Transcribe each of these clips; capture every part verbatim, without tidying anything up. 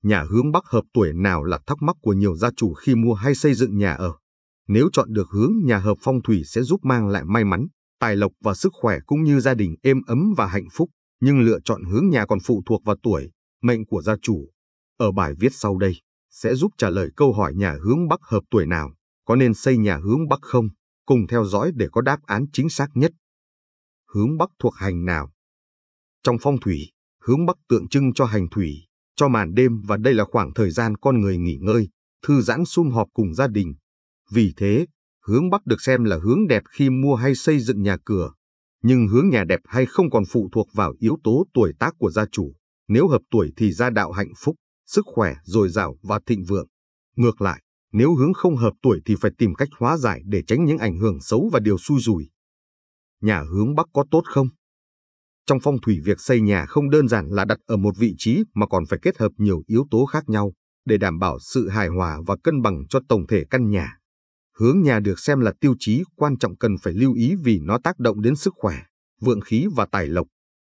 Nhà hướng Bắc hợp tuổi nào là thắc mắc của nhiều gia chủ khi mua hay xây dựng nhà ở. Nếu chọn được hướng nhà hợp phong thủy sẽ giúp mang lại may mắn, tài lộc và sức khỏe cũng như gia đình êm ấm và hạnh phúc, nhưng lựa chọn hướng nhà còn phụ thuộc vào tuổi, mệnh của gia chủ. Ở bài viết sau đây sẽ giúp trả lời câu hỏi nhà hướng Bắc hợp tuổi nào, có nên xây nhà hướng Bắc không? Cùng theo dõi để có đáp án chính xác nhất. Hướng Bắc thuộc hành nào? Trong phong thủy, hướng Bắc tượng trưng cho hành thủy, cho màn đêm, và đây là khoảng thời gian con người nghỉ ngơi, thư giãn sum họp cùng gia đình. Vì thế, hướng Bắc được xem là hướng đẹp khi mua hay xây dựng nhà cửa. Nhưng hướng nhà đẹp hay không còn phụ thuộc vào yếu tố tuổi tác của gia chủ. Nếu hợp tuổi thì gia đạo hạnh phúc, sức khỏe dồi dào và thịnh vượng. Ngược lại, nếu hướng không hợp tuổi thì phải tìm cách hóa giải để tránh những ảnh hưởng xấu và điều xui rủi. Nhà hướng Bắc có tốt không? Trong phong thủy, việc xây nhà không đơn giản là đặt ở một vị trí mà còn phải kết hợp nhiều yếu tố khác nhau để đảm bảo sự hài hòa và cân bằng cho tổng thể căn nhà. Hướng nhà được xem là tiêu chí quan trọng cần phải lưu ý vì nó tác động đến sức khỏe, vượng khí và tài lộc.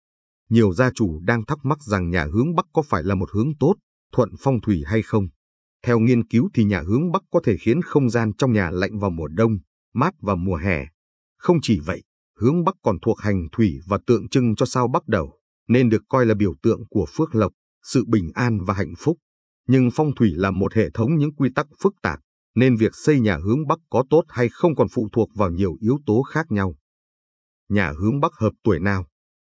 Nhiều gia chủ đang thắc mắc rằng nhà hướng Bắc có phải là một hướng tốt, thuận phong thủy hay không. Theo nghiên cứu thì nhà hướng Bắc có thể khiến không gian trong nhà lạnh vào mùa đông, mát vào mùa hè. Không chỉ vậy, hướng Bắc còn thuộc hành thủy và tượng trưng cho sao Bắc Đầu, nên được coi là biểu tượng của phước lộc, sự bình an và hạnh phúc. Nhưng phong thủy là một hệ thống những quy tắc phức tạp, nên việc xây nhà hướng Bắc có tốt hay không còn phụ thuộc vào nhiều yếu tố khác nhau. Nhà hướng Bắc hợp tuổi nào?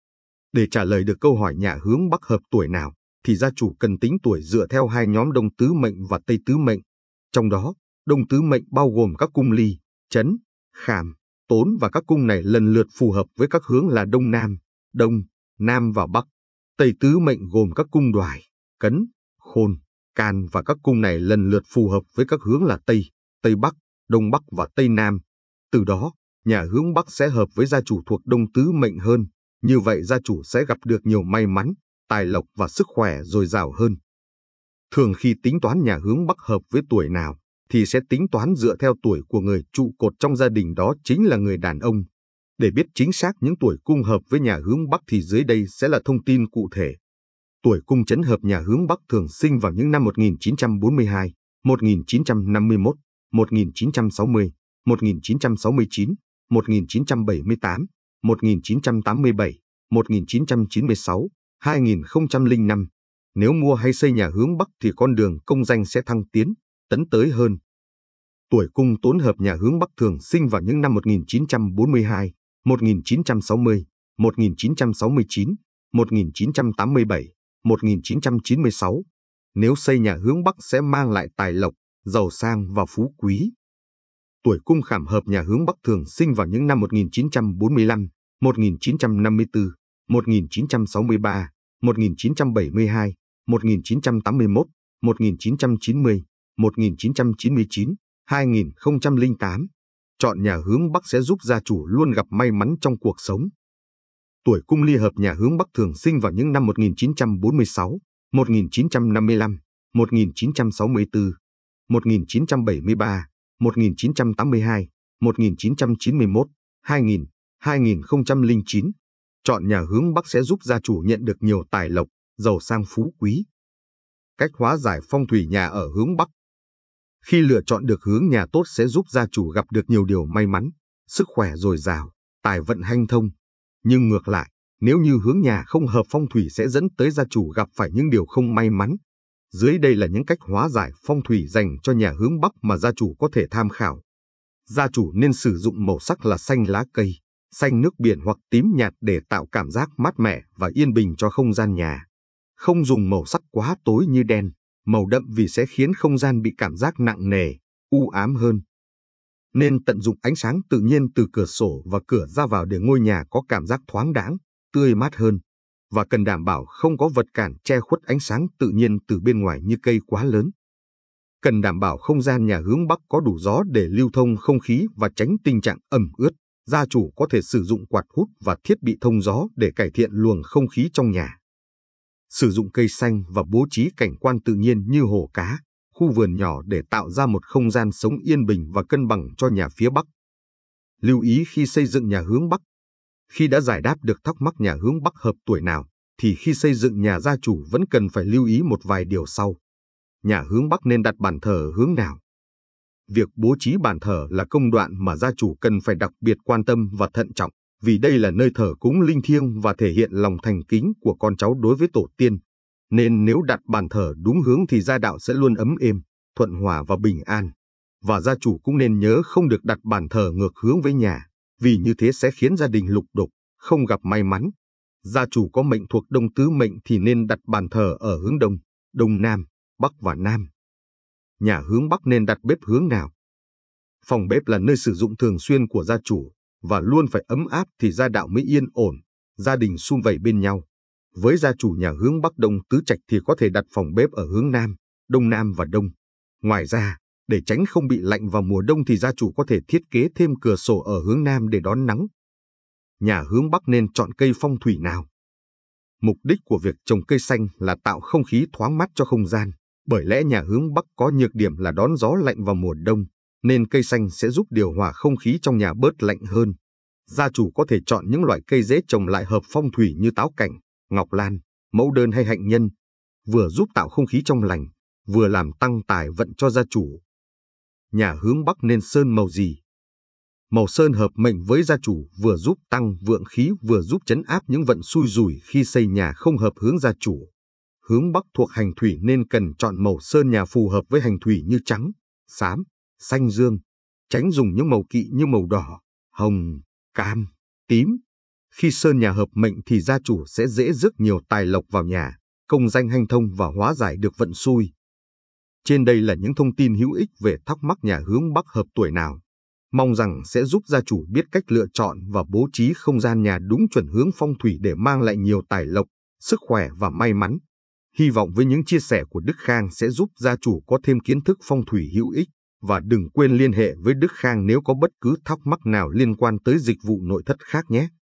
Để trả lời được câu hỏi nhà hướng Bắc hợp tuổi nào, thì gia chủ cần tính tuổi dựa theo hai nhóm Đông Tứ Mệnh và Tây Tứ Mệnh. Trong đó, Đông Tứ Mệnh bao gồm các cung Ly, Chấn, Khảm, Tốn, và các cung này lần lượt phù hợp với các hướng là Đông Nam, Đông, Nam và Bắc. Tây Tứ Mệnh gồm các cung Đoài, Cấn, Khôn, Can, và các cung này lần lượt phù hợp với các hướng là Tây, Tây Bắc, Đông Bắc và Tây Nam. Từ đó, nhà hướng Bắc sẽ hợp với gia chủ thuộc Đông Tứ Mệnh hơn. Như vậy gia chủ sẽ gặp được nhiều may mắn, tài lộc và sức khỏe dồi dào hơn. Thường khi tính toán nhà hướng Bắc hợp với tuổi nào, thì sẽ tính toán dựa theo tuổi của người trụ cột trong gia đình, đó chính là người đàn ông. Để biết chính xác những tuổi cung hợp với nhà hướng Bắc thì dưới đây sẽ là thông tin cụ thể. Tuổi cung Chấn hợp nhà hướng Bắc thường sinh vào những năm một nghìn chín trăm bốn mươi hai, một nghìn chín trăm năm mươi mốt, một nghìn chín trăm sáu mươi, một nghìn chín trăm sáu mươi chín, một nghìn chín trăm bảy mươi tám, một nghìn chín trăm tám mươi bảy, một nghìn chín trăm chín mươi sáu, hai nghìn không trăm lẻ năm. Nếu mua hay xây nhà hướng Bắc thì con đường công danh sẽ thăng tiến, tấn tới hơn. Tuổi cung Tốn hợp nhà hướng Bắc thường sinh vào những năm một nghìn chín trăm bốn mươi hai, một nghìn chín trăm sáu mươi, một nghìn chín trăm sáu mươi chín, một nghìn chín trăm tám mươi bảy, một nghìn chín trăm chín mươi sáu. Nếu xây nhà hướng Bắc sẽ mang lại tài lộc, giàu sang và phú quý. Tuổi cung Khảm hợp nhà hướng Bắc thường sinh vào những năm một nghìn chín trăm bốn mươi lăm, một nghìn chín trăm năm mươi tư, một nghìn chín trăm sáu mươi ba, một nghìn chín trăm bảy mươi hai, một nghìn chín trăm tám mươi mốt, một nghìn chín trăm chín mươi, một nghìn chín trăm chín mươi chín, hai nghìn không trăm lẻ tám. Chọn nhà hướng Bắc sẽ giúp gia chủ luôn gặp may mắn trong cuộc sống. Tuổi cung Ly hợp nhà hướng Bắc thường sinh vào những năm một nghìn chín trăm bốn mươi sáu, một nghìn chín trăm năm mươi lăm, một nghìn chín trăm sáu mươi tư, một nghìn chín trăm bảy mươi ba, một nghìn chín trăm tám mươi hai, một nghìn chín trăm chín mươi mốt, hai nghìn, hai nghìn không trăm lẻ chín. Chọn nhà hướng Bắc sẽ giúp gia chủ nhận được nhiều tài lộc, giàu sang phú quý. Cách hóa giải phong thủy nhà ở hướng Bắc. Khi lựa chọn được hướng nhà tốt sẽ giúp gia chủ gặp được nhiều điều may mắn, sức khỏe dồi dào, tài vận hanh thông. Nhưng ngược lại, nếu như hướng nhà không hợp phong thủy sẽ dẫn tới gia chủ gặp phải những điều không may mắn. Dưới đây là những cách hóa giải phong thủy dành cho nhà hướng Bắc mà gia chủ có thể tham khảo. Gia chủ nên sử dụng màu sắc là xanh lá cây, xanh nước biển hoặc tím nhạt để tạo cảm giác mát mẻ và yên bình cho không gian nhà. Không dùng màu sắc quá tối như đen, màu đậm vì sẽ khiến không gian bị cảm giác nặng nề, u ám hơn. Nên tận dụng ánh sáng tự nhiên từ cửa sổ và cửa ra vào để ngôi nhà có cảm giác thoáng đãng, tươi mát hơn. Và cần đảm bảo không có vật cản che khuất ánh sáng tự nhiên từ bên ngoài như cây quá lớn. Cần đảm bảo không gian nhà hướng Bắc có đủ gió để lưu thông không khí và tránh tình trạng ẩm ướt. Gia chủ có thể sử dụng quạt hút và thiết bị thông gió để cải thiện luồng không khí trong nhà. Sử dụng cây xanh và bố trí cảnh quan tự nhiên như hồ cá, khu vườn nhỏ để tạo ra một không gian sống yên bình và cân bằng cho nhà phía Bắc. Lưu ý khi xây dựng nhà hướng Bắc. Khi đã giải đáp được thắc mắc nhà hướng Bắc hợp tuổi nào, thì khi xây dựng nhà gia chủ vẫn cần phải lưu ý một vài điều sau. Nhà hướng Bắc nên đặt bàn thờ hướng nào? Việc bố trí bàn thờ là công đoạn mà gia chủ cần phải đặc biệt quan tâm và thận trọng, vì đây là nơi thờ cúng linh thiêng và thể hiện lòng thành kính của con cháu đối với tổ tiên. Nên nếu đặt bàn thờ đúng hướng thì gia đạo sẽ luôn ấm êm, thuận hòa và bình an. Và gia chủ cũng nên nhớ không được đặt bàn thờ ngược hướng với nhà, vì như thế sẽ khiến gia đình lục đục, không gặp may mắn. Gia chủ có mệnh thuộc đông tứ mệnh thì nên đặt bàn thờ ở hướng đông, đông nam, bắc và nam. Nhà hướng Bắc nên đặt bếp hướng nào? Phòng bếp là nơi sử dụng thường xuyên của gia chủ và luôn phải ấm áp thì gia đạo mới yên ổn, gia đình sum vầy bên nhau. Với gia chủ nhà hướng Bắc Đông tứ trạch thì có thể đặt phòng bếp ở hướng nam, đông nam và đông. Ngoài ra, để tránh không bị lạnh vào mùa đông thì gia chủ có thể thiết kế thêm cửa sổ ở hướng nam để đón nắng. Nhà hướng Bắc nên chọn cây phong thủy nào? Mục đích của việc trồng cây xanh là tạo không khí thoáng mát cho không gian. Bởi lẽ nhà hướng Bắc có nhược điểm là đón gió lạnh vào mùa đông, nên cây xanh sẽ giúp điều hòa không khí trong nhà bớt lạnh hơn. Gia chủ có thể chọn những loại cây dễ trồng lại hợp phong thủy như táo cảnh, ngọc lan, mẫu đơn hay hạnh nhân, vừa giúp tạo không khí trong lành, vừa làm tăng tài vận cho gia chủ. Nhà hướng Bắc nên sơn màu gì? Màu sơn hợp mệnh với gia chủ vừa giúp tăng vượng khí vừa giúp trấn áp những vận xui rủi khi xây nhà không hợp hướng gia chủ. Hướng Bắc thuộc hành thủy nên cần chọn màu sơn nhà phù hợp với hành thủy như trắng, xám, xanh dương, tránh dùng những màu kỵ như màu đỏ, hồng, cam, tím. Khi sơn nhà hợp mệnh thì gia chủ sẽ dễ rước nhiều tài lộc vào nhà, công danh hanh thông và hóa giải được vận xui. Trên đây là những thông tin hữu ích về thắc mắc nhà hướng Bắc hợp tuổi nào. Mong rằng sẽ giúp gia chủ biết cách lựa chọn và bố trí không gian nhà đúng chuẩn hướng phong thủy để mang lại nhiều tài lộc, sức khỏe và may mắn. Hy vọng với những chia sẻ của Đức Khang sẽ giúp gia chủ có thêm kiến thức phong thủy hữu ích, và đừng quên liên hệ với Đức Khang nếu có bất cứ thắc mắc nào liên quan tới dịch vụ nội thất khác nhé.